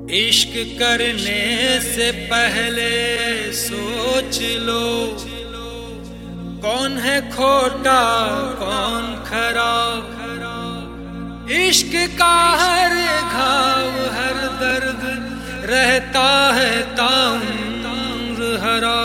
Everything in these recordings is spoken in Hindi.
इश्क करने से पहले सोच लो, कौन है खोटा कौन खरा। इश्क का हर घाव हर दर्द रहता है ताउम्र हरा।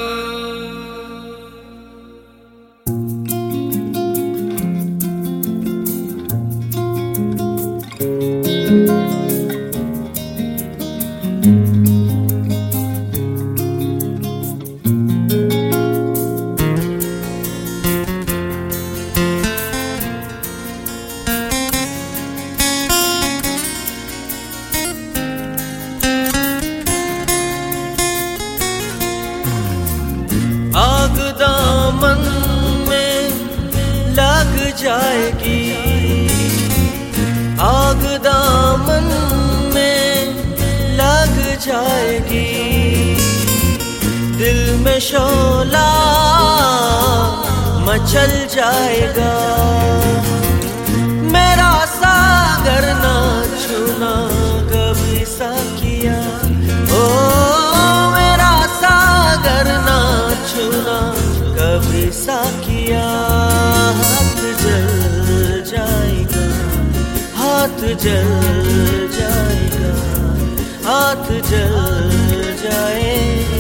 आग दामन में लग जाएगी, आग दामन में लग जाएगी। दिल में शोला मचल जाएगा। मेरा सागर ना छूना कभी साकिया, ओ मेरा सागर ना छूना कभी साकिया। हाथ जल जाएगा, हाथ जल जाएगा, हाथ जल जाएगा।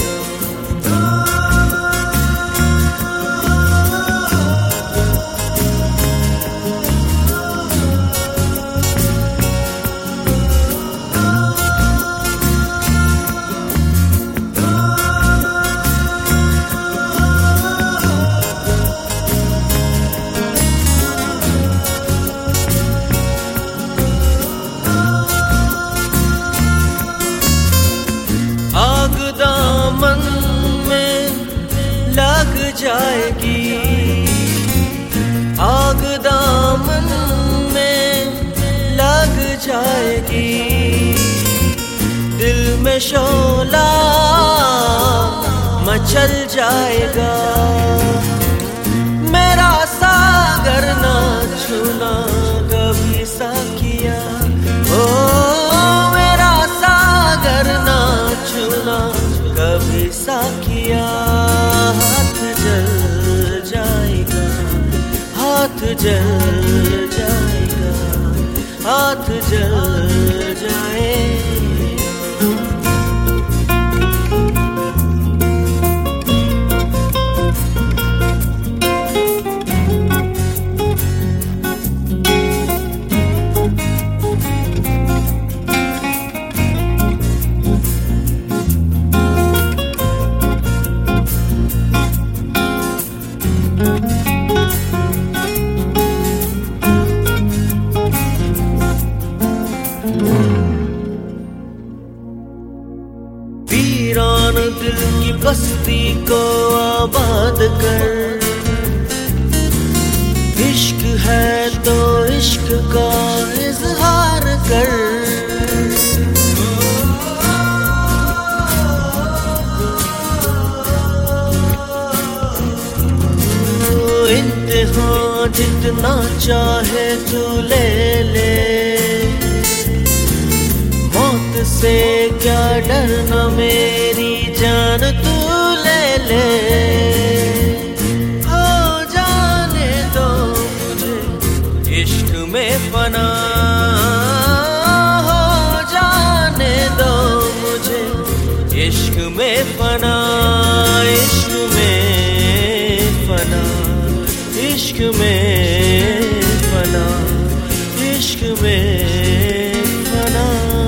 आग दामन में लग जाएगी, आग दामन में लग जाएगी। दिल में शोला मचल जाएगा। मेरा सागर ना छूना कभी साकिया, ओ मेरा सागर ना छूना कभी साकिया। हाथ जल जाएगा, हाथ जल जाएगा, हाथ जल जाएगा। वीरान दिल की बस्ती को आबाद कर। इश्क है तो इश्क का इजहार कर। इम्तिहान जितना चाहे तू ले ले, मौत से क्या डरना मेरी जान तू ले ले। हो जाने दो मुझे इश्क में फना, हो जाने दो मुझे इश्क में फना। इश्क में फना, इश्क में फना, इश्क में फना।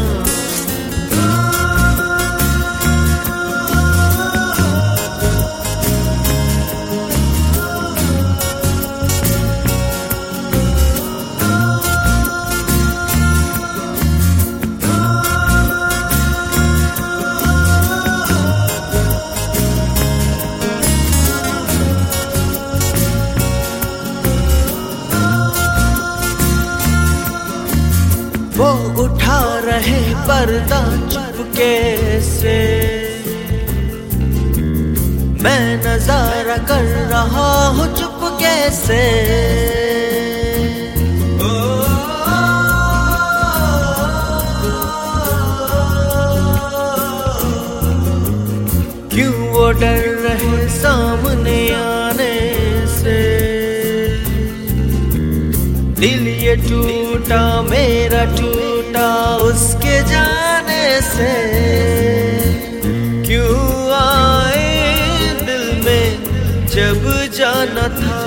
वो उठा रहे पर्दा चुपके से, मैं नजारा कर रहा हूँ चुपके से। मेरा टूटा उसके जाने से, क्यों आए दिल में जब जाना था,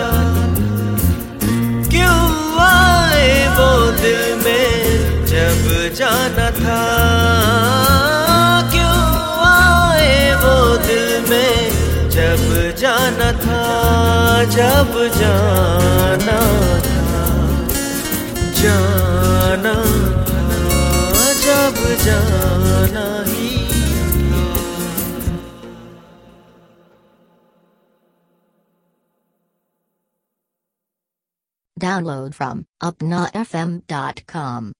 क्यों आए वो दिल में जब जाना था, क्यों आए वो दिल में जब जाना था, जब जाना था, जाना था, जब जाना ही था। Download from upnafm.com.